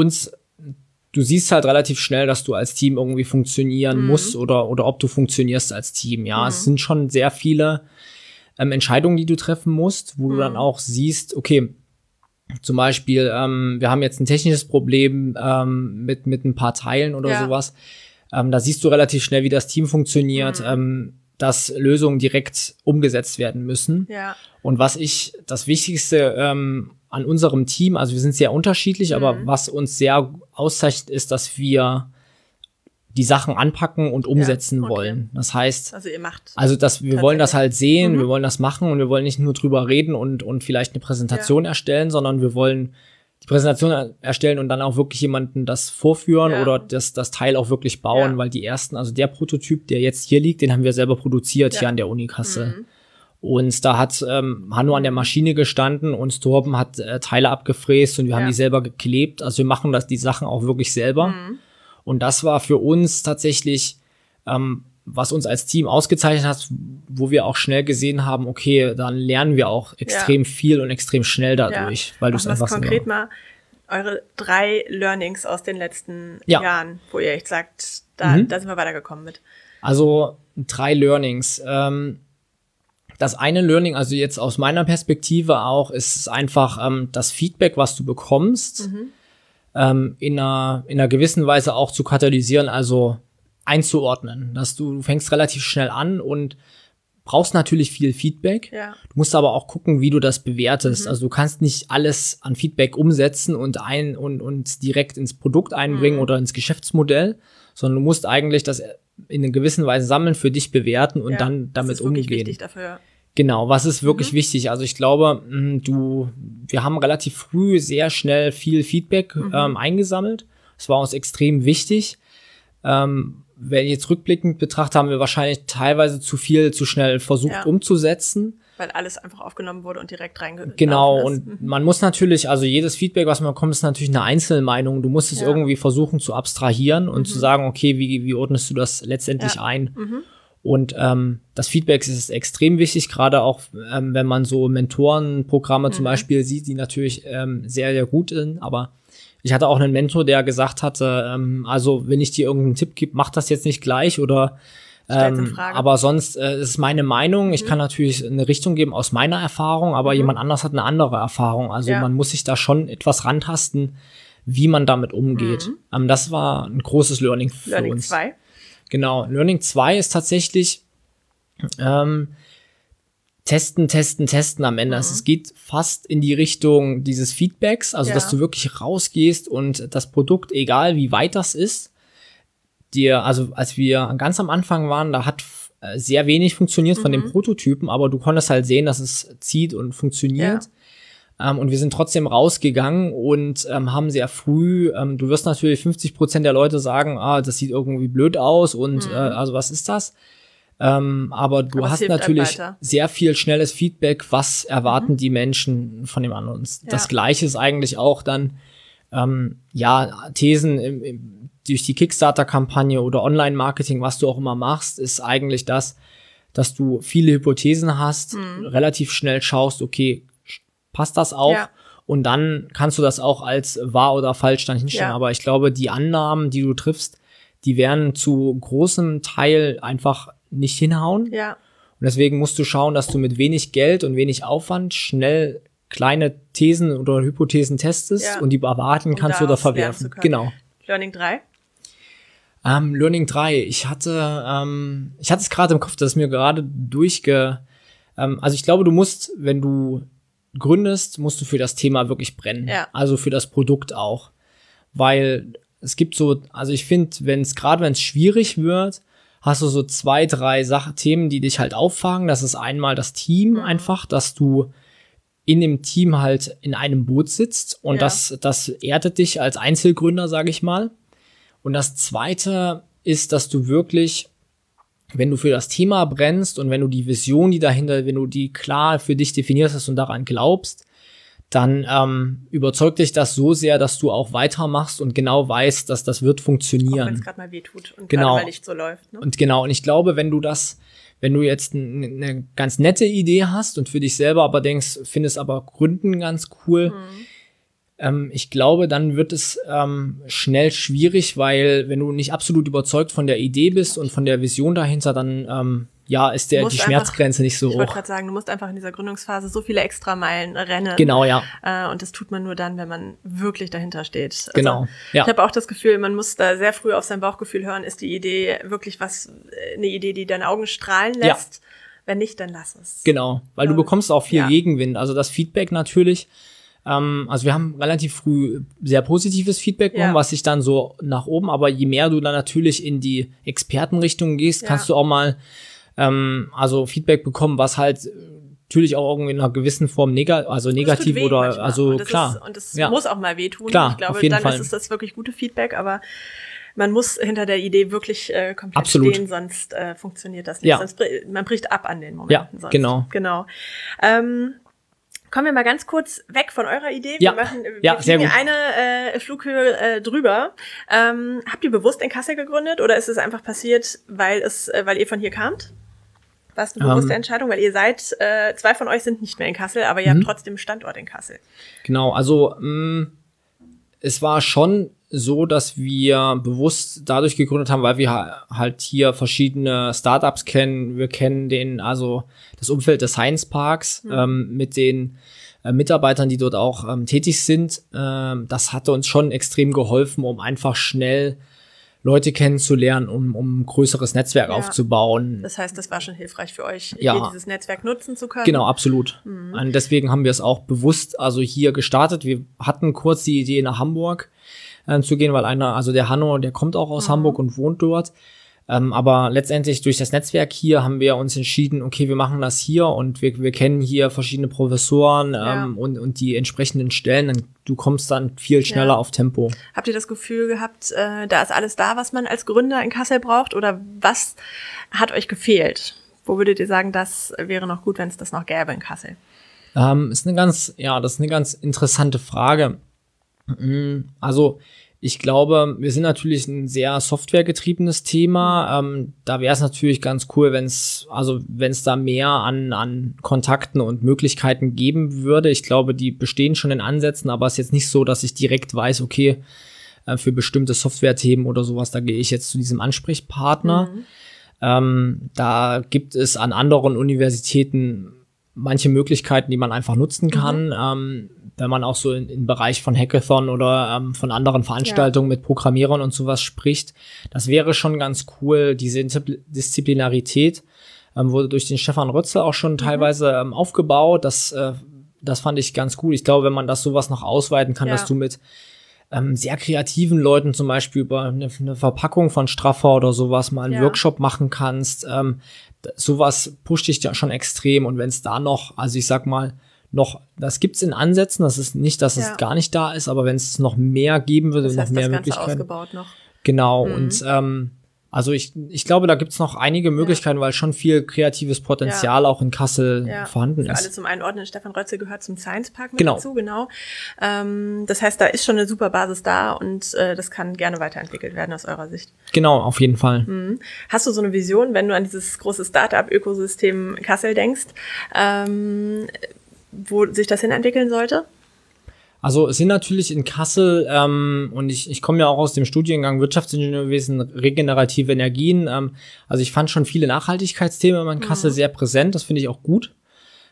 siehst halt relativ schnell, dass du als Team irgendwie funktionieren musst oder ob du funktionierst als Team. Ja, es sind schon sehr viele Entscheidungen, die du treffen musst, wo du dann auch siehst, okay, zum Beispiel, wir haben jetzt ein technisches Problem mit ein paar Teilen oder sowas. Da siehst du relativ schnell, wie das Team funktioniert, dass Lösungen direkt umgesetzt werden müssen. Ja. Und das Wichtigste an unserem Team, also wir sind sehr unterschiedlich, aber was uns sehr auszeichnet, ist, dass wir die Sachen anpacken und umsetzen wollen. Das heißt, wir wollen das halt sehen, wir wollen das machen und wir wollen nicht nur drüber reden und vielleicht eine Präsentation erstellen, sondern wir wollen die Präsentation erstellen und dann auch wirklich jemanden das vorführen oder das Teil auch wirklich bauen, weil die ersten, also der Prototyp, der jetzt hier liegt, den haben wir selber produziert hier an der Uni Kassel. Und da hat Hanno an der Maschine gestanden und Torben hat Teile abgefräst und wir haben die selber geklebt. Also wir machen die Sachen auch wirklich selber. Und das war für uns tatsächlich, was uns als Team ausgezeichnet hat, wo wir auch schnell gesehen haben, okay, dann lernen wir auch extrem viel und extrem schnell dadurch. Weil du es einfach konkret mal eure 3 Learnings aus den letzten Jahren, wo ihr echt sagt, da sind wir weitergekommen mit. Also 3 Learnings. Das eine Learning, also jetzt aus meiner Perspektive auch, ist einfach das Feedback, was du bekommst, in einer gewissen Weise auch zu katalysieren, also einzuordnen. Dass du fängst relativ schnell an und brauchst natürlich viel Feedback. Ja. Du musst aber auch gucken, wie du das bewertest. Also du kannst nicht alles an Feedback umsetzen und direkt ins Produkt einbringen oder ins Geschäftsmodell, sondern du musst eigentlich das in einer gewissen Weise sammeln, für dich bewerten und dann damit umgehen. Das ist wirklich wichtig dafür. Genau, was ist wirklich wichtig? Also ich glaube, wir haben relativ früh sehr schnell viel Feedback eingesammelt. Das war uns extrem wichtig. Wenn ich jetzt rückblickend betrachte, haben wir wahrscheinlich teilweise zu schnell versucht umzusetzen. Weil alles einfach aufgenommen wurde und direkt reingelaufen ist. Genau, und man muss natürlich, also jedes Feedback, was man bekommt, ist natürlich eine Einzelmeinung. Du musst es irgendwie versuchen zu abstrahieren und zu sagen, okay, wie ordnest du das letztendlich ein? Und das Feedback ist extrem wichtig, gerade auch, wenn man so Mentorenprogramme zum Beispiel sieht, die natürlich sehr, sehr gut sind. Aber ich hatte auch einen Mentor, der gesagt hatte, also wenn ich dir irgendeinen Tipp gebe, mach das jetzt nicht gleich oder aber sonst ist meine Meinung. Ich kann natürlich eine Richtung geben aus meiner Erfahrung, aber jemand anders hat eine andere Erfahrung. Also man muss sich da schon etwas rantasten, wie man damit umgeht. Das war ein großes Learning für uns. Learning 2? Genau, Learning 2 ist tatsächlich testen am Ende. Also es geht fast in die Richtung dieses Feedbacks, also dass du wirklich rausgehst und das Produkt, egal wie weit das ist, also als wir ganz am Anfang waren, da hat sehr wenig funktioniert von den Prototypen, aber du konntest halt sehen, dass es zieht und funktioniert. Und wir sind trotzdem rausgegangen und haben sehr früh, du wirst natürlich 50% der Leute sagen, das sieht irgendwie blöd aus und also was ist das? Aber du hast natürlich sehr viel schnelles Feedback, was erwarten die Menschen von dem anderen. Das Gleiche ist eigentlich auch dann, Thesen durch die Kickstarter-Kampagne oder Online-Marketing, was du auch immer machst, ist eigentlich das, dass du viele Hypothesen hast, relativ schnell schaust, okay, passt das auch? Ja. Und dann kannst du das auch als wahr oder falsch dann hinstellen. Ja. Aber ich glaube, die Annahmen, die du triffst, die werden zu großem Teil einfach nicht hinhauen. Ja. Und deswegen musst du schauen, dass du mit wenig Geld und wenig Aufwand schnell kleine Thesen oder Hypothesen testest und die bearbeiten kannst oder verwerfen. Genau. Learning 3? Learning 3. Ich hatte es gerade im Kopf, dass es mir gerade also ich glaube, du musst, wenn du gründest, musst du für das Thema wirklich brennen. Ja. Also für das Produkt auch. Weil es gibt so, also ich finde, wenn es schwierig wird, hast du so 2, 3 Themen, die dich halt auffangen. Das ist einmal das Team einfach, dass du in dem Team halt in einem Boot sitzt und das erdet dich als Einzelgründer, sage ich mal. Und das Zweite ist, dass du wirklich, wenn du für das Thema brennst und wenn du die Vision, die dahinter, wenn du die klar für dich definiert hast und daran glaubst, dann überzeugt dich das so sehr, dass du auch weitermachst und genau weißt, dass das wird funktionieren. Auch wenn es gerade mal wehtut und genau. gerade mal nicht so läuft. Ne? Und ich glaube, wenn du jetzt eine ganz nette Idee hast und für dich selber aber denkst, findest aber Gründen ganz cool, ich glaube, dann wird es schnell schwierig, weil wenn du nicht absolut überzeugt von der Idee bist und von der Vision dahinter, dann ist die Schmerzgrenze nicht so hoch. Ich wollte gerade sagen, du musst einfach in dieser Gründungsphase so viele Extrameilen rennen. Genau, ja. Und das tut man nur dann, wenn man wirklich dahinter steht. Also, genau, ja. Ich habe auch das Gefühl, man muss da sehr früh auf sein Bauchgefühl hören. Ist die Idee wirklich eine Idee, die deine Augen strahlen lässt? Ja. Wenn nicht, dann lass es. Genau, weil du bekommst auch viel Gegenwind. Also das Feedback natürlich. Also wir haben relativ früh sehr positives Feedback bekommen, was sich dann so nach oben, aber je mehr du dann natürlich in die Expertenrichtung gehst, kannst du auch mal Feedback bekommen, was halt natürlich auch irgendwie in einer gewissen Form negativ oder manchmal. Also und klar. Und das muss auch mal wehtun. Klar, ich glaube, auf jeden dann Fall. ist es das wirklich gute Feedback, aber man muss hinter der Idee wirklich komplett Absolut. stehen, sonst funktioniert das nicht. Ja. Sonst man bricht ab an den Momenten. Ja, sonst. genau. Kommen wir mal ganz kurz weg von eurer Idee. Wir fliegen hier eine Flughöhe drüber. Habt ihr bewusst in Kassel gegründet oder ist es einfach passiert, weil ihr von hier kamt? War es eine bewusste Entscheidung? Weil ihr seid, 2 von euch sind nicht mehr in Kassel, aber ihr habt trotzdem einen Standort in Kassel. Genau, also es war schon so, dass wir bewusst dadurch gegründet haben, weil wir halt hier verschiedene Startups kennen. Wir kennen das Umfeld des Science Parks mit den Mitarbeitern, die dort auch tätig sind. Das hatte uns schon extrem geholfen, um einfach schnell Leute kennenzulernen, um ein größeres Netzwerk aufzubauen. Das heißt, das war schon hilfreich für euch, hier dieses Netzwerk nutzen zu können? Genau, absolut. Und deswegen haben wir es auch bewusst hier gestartet. Wir hatten kurz die Idee, nach Hamburg zu gehen, weil der Hanno, der kommt auch aus Hamburg und wohnt dort. Aber letztendlich durch das Netzwerk hier haben wir uns entschieden, okay, wir machen das hier und wir kennen hier verschiedene Professoren und die entsprechenden Stellen. Du kommst dann viel schneller auf Tempo. Habt ihr das Gefühl gehabt, da ist alles da, was man als Gründer in Kassel braucht? Oder was hat euch gefehlt? Wo würdet ihr sagen, das wäre noch gut, wenn es das noch gäbe in Kassel? Das ist eine ganz interessante Frage. Also ich glaube, wir sind natürlich ein sehr softwaregetriebenes Thema. Da wäre es natürlich ganz cool, wenn es da mehr an Kontakten und Möglichkeiten geben würde. Ich glaube, die bestehen schon in Ansätzen, aber es ist jetzt nicht so, dass ich direkt weiß, okay, für bestimmte Software-Themen oder sowas, da gehe ich jetzt zu diesem Ansprechpartner. Da gibt es an anderen Universitäten manche Möglichkeiten, die man einfach nutzen kann. Wenn man auch so im Bereich von Hackathon oder von anderen Veranstaltungen mit Programmierern und sowas spricht. Das wäre schon ganz cool. Diese Interdisziplinarität wurde durch den Stefan Rötzl auch schon teilweise aufgebaut. Das fand ich ganz cool. Ich glaube, wenn man das sowas noch ausweiten kann, dass du mit sehr kreativen Leuten zum Beispiel über eine Verpackung von Straffer oder sowas mal einen Workshop machen kannst. Sowas pusht dich ja schon extrem. Und wenn es da noch, also ich sag mal, das gibt's in Ansätzen, das ist nicht, dass es gar nicht da ist, aber wenn es noch mehr geben würde, noch mehr Möglichkeiten. Ausgebaut noch. Genau, und ich glaube, da gibt's noch einige Möglichkeiten, weil schon viel kreatives Potenzial auch in Kassel vorhanden ist. Für alle zum Einordnen, Stefan Rötzl gehört zum Science Park mit dazu, genau. Das heißt, da ist schon eine super Basis da und das kann gerne weiterentwickelt werden aus eurer Sicht. Genau, auf jeden Fall. Hast du so eine Vision, wenn du an dieses große Startup-Ökosystem Kassel denkst, wo sich das hin entwickeln sollte? Also es sind natürlich in Kassel, und ich komme ja auch aus dem Studiengang Wirtschaftsingenieurwesen, regenerative Energien. Also ich fand schon viele Nachhaltigkeitsthemen in Kassel sehr präsent, das finde ich auch gut.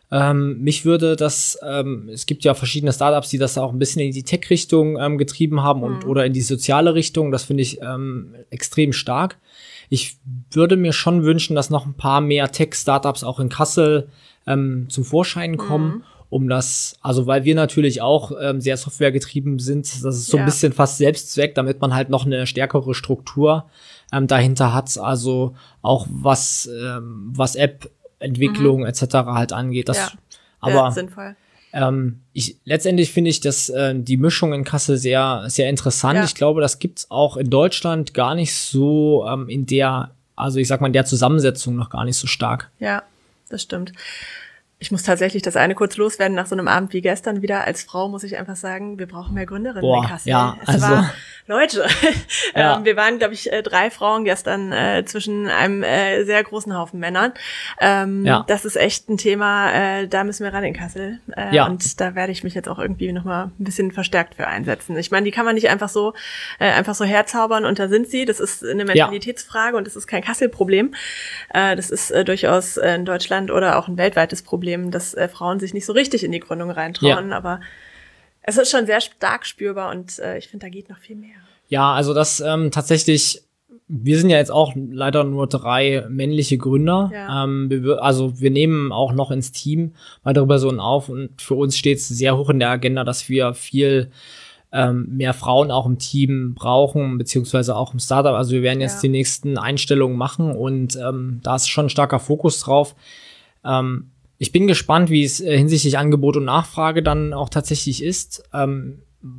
Mich würde das, es gibt ja verschiedene Startups, die das auch ein bisschen in die Tech-Richtung getrieben haben oder in die soziale Richtung. Das finde ich extrem stark. Ich würde mir schon wünschen, dass noch ein paar mehr Tech-Startups auch in Kassel zum Vorschein kommen, um das, also weil wir natürlich auch sehr softwaregetrieben sind, das ist so ein bisschen fast Selbstzweck, damit man halt noch eine stärkere Struktur dahinter hat, also auch was App-Entwicklung etc. halt angeht. Das, aber sinnvoll. Letztendlich finde ich, dass die Mischung in Kassel sehr, sehr interessant. Ich glaube, das gibt's auch in Deutschland gar nicht so in der, also ich sag mal, in der Zusammensetzung noch gar nicht so stark. Ja, das stimmt. Ich muss tatsächlich das eine kurz loswerden, nach so einem Abend wie gestern wieder. Als Frau muss ich einfach sagen, wir brauchen mehr Gründerinnen in Kassel. Ja, es war, Leute, wir waren, glaube ich, 3 Frauen gestern zwischen einem sehr großen Haufen Männern. Das ist echt ein Thema, da müssen wir ran in Kassel. Und da werde ich mich jetzt auch irgendwie nochmal ein bisschen verstärkt für einsetzen. Ich meine, die kann man nicht einfach so herzaubern und da sind sie. Das ist eine Mentalitätsfrage und das ist kein Kassel-Problem. Das ist durchaus in Deutschland oder auch ein weltweites Problem, dass Frauen sich nicht so richtig in die Gründung reintrauen, aber es ist schon sehr stark spürbar und ich finde, da geht noch viel mehr. Ja, also das tatsächlich, wir sind ja jetzt auch leider nur 3 männliche Gründer, wir nehmen auch noch ins Team weitere Personen auf und für uns steht es sehr hoch in der Agenda, dass wir viel mehr Frauen auch im Team brauchen, beziehungsweise auch im Startup. Also wir werden jetzt die nächsten Einstellungen machen und da ist schon ein starker Fokus drauf. Ich bin gespannt, wie es hinsichtlich Angebot und Nachfrage dann auch tatsächlich ist. Einem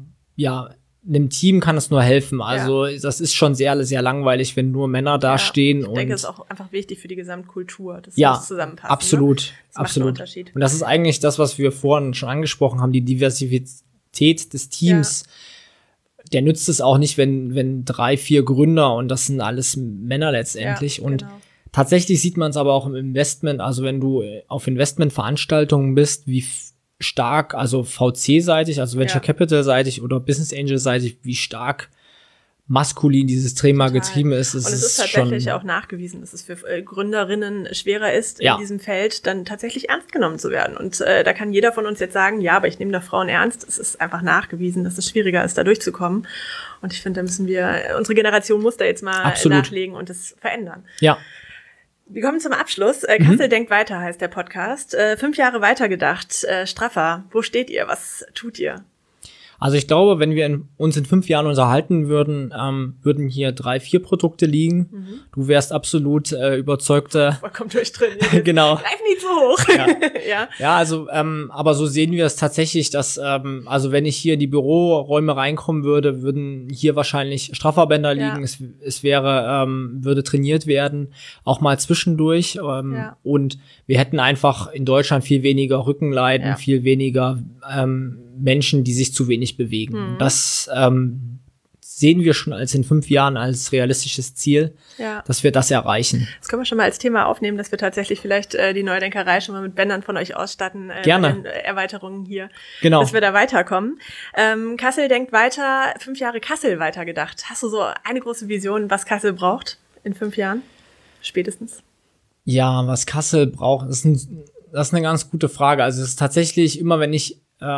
Team kann es nur helfen. Also das ist schon sehr, sehr langweilig, wenn nur Männer da stehen. Ich denke, es ist auch einfach wichtig für die Gesamtkultur, dass das zusammenpasst. Absolut, das macht einen Unterschied. Und das ist eigentlich das, was wir vorhin schon angesprochen haben, die Diversität des Teams. Der nützt es auch nicht, wenn 3, 4 Gründer und das sind alles Männer letztendlich. Und tatsächlich sieht man es aber auch im Investment, also wenn du auf Investmentveranstaltungen bist, wie stark, also VC-seitig, also Venture Capital-seitig oder Business Angel-seitig, wie stark maskulin dieses Thema getrieben ist. Und es ist tatsächlich auch nachgewiesen, dass es für Gründerinnen schwerer ist, in diesem Feld dann tatsächlich ernst genommen zu werden. Und da kann jeder von uns jetzt sagen, ja, aber ich nehme doch Frauen ernst. Es ist einfach nachgewiesen, dass es schwieriger ist, da durchzukommen. Und ich finde, da müssen unsere Generation muss da jetzt mal nachlegen und es verändern. Ja. Wir kommen zum Abschluss. Kassel denkt weiter heißt der Podcast. 5 Jahre weitergedacht. Straffer, wo steht ihr? Was tut ihr? Also ich glaube, wenn wir uns in 5 Jahren unterhalten würden, würden hier 3, 4 Produkte liegen. Du wärst absolut überzeugte. Vollkommen durchdrin. Genau. Greif nie zu hoch. Ja, also, aber so sehen wir es tatsächlich, dass, also wenn ich hier in die Büroräume reinkommen würde, würden hier wahrscheinlich Strafverbänder liegen. Es wäre, würde trainiert werden, auch mal zwischendurch. Und wir hätten einfach in Deutschland viel weniger Rückenleiden, viel weniger Menschen, die sich zu wenig bewegen. Das sehen wir schon als in 5 Jahren als realistisches Ziel, dass wir das erreichen. Das können wir schon mal als Thema aufnehmen, dass wir tatsächlich vielleicht die Neudenkerei schon mal mit Bändern von euch ausstatten. Gerne. Erweiterungen hier. Genau. Dass wir da weiterkommen. Kassel denkt weiter, 5 Jahre Kassel weitergedacht. Hast du so eine große Vision, was Kassel braucht in 5 Jahren? Spätestens. Ja, was Kassel braucht, das ist eine ganz gute Frage. Also es ist tatsächlich immer, wenn ich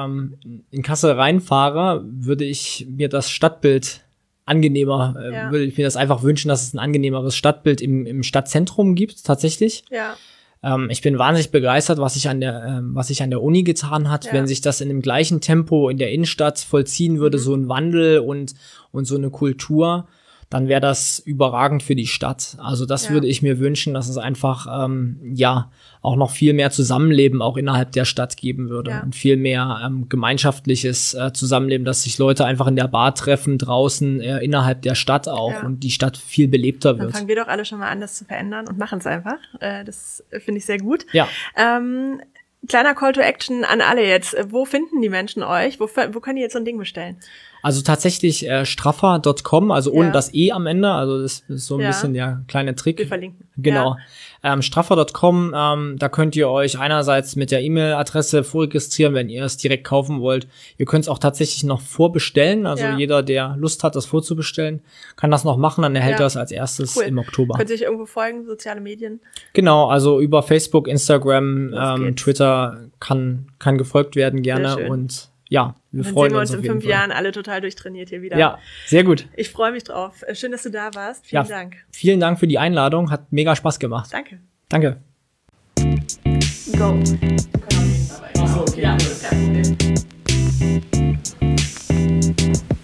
in Kassel reinfahre, würde ich mir das Stadtbild angenehmer, würde ich mir das einfach wünschen, dass es ein angenehmeres Stadtbild im Stadtzentrum gibt, tatsächlich. Ja. Ich bin wahnsinnig begeistert, was sich an der Uni getan hat, wenn sich das in dem gleichen Tempo in der Innenstadt vollziehen würde, so ein Wandel und so eine Kultur, dann wäre das überragend für die Stadt. Also das würde ich mir wünschen, dass es einfach auch noch viel mehr Zusammenleben auch innerhalb der Stadt geben würde und viel mehr gemeinschaftliches Zusammenleben, dass sich Leute einfach in der Bar treffen, draußen innerhalb der Stadt auch und die Stadt viel belebter wird. Dann fangen wir doch alle schon mal an, das zu verändern und machen es einfach. Das finde ich sehr gut. Ja. Kleiner Call to Action an alle jetzt. Wo finden die Menschen euch? Wo können die jetzt so ein Ding bestellen? Also tatsächlich straffer.com, also ohne das E am Ende, also das ist so ein bisschen der kleine Trick. Wir verlinken. Genau. Straffer.com, da könnt ihr euch einerseits mit der E-Mail-Adresse vorregistrieren, wenn ihr es direkt kaufen wollt. Ihr könnt es auch tatsächlich noch vorbestellen, also jeder, der Lust hat, das vorzubestellen, kann das noch machen, dann erhält er es als erstes im Oktober. Könnt ihr euch irgendwo folgen, soziale Medien? Genau, also über Facebook, Instagram, Twitter kann gefolgt werden gerne und ja, wir freuen uns. Dann sehen wir uns in 5 Jahren alle total durchtrainiert hier wieder. Ja, sehr gut. Ich freue mich drauf. Schön, dass du da warst. Vielen Dank. Vielen Dank für die Einladung. Hat mega Spaß gemacht. Danke. Danke. Go. Achso, okay. Ja, kein Problem.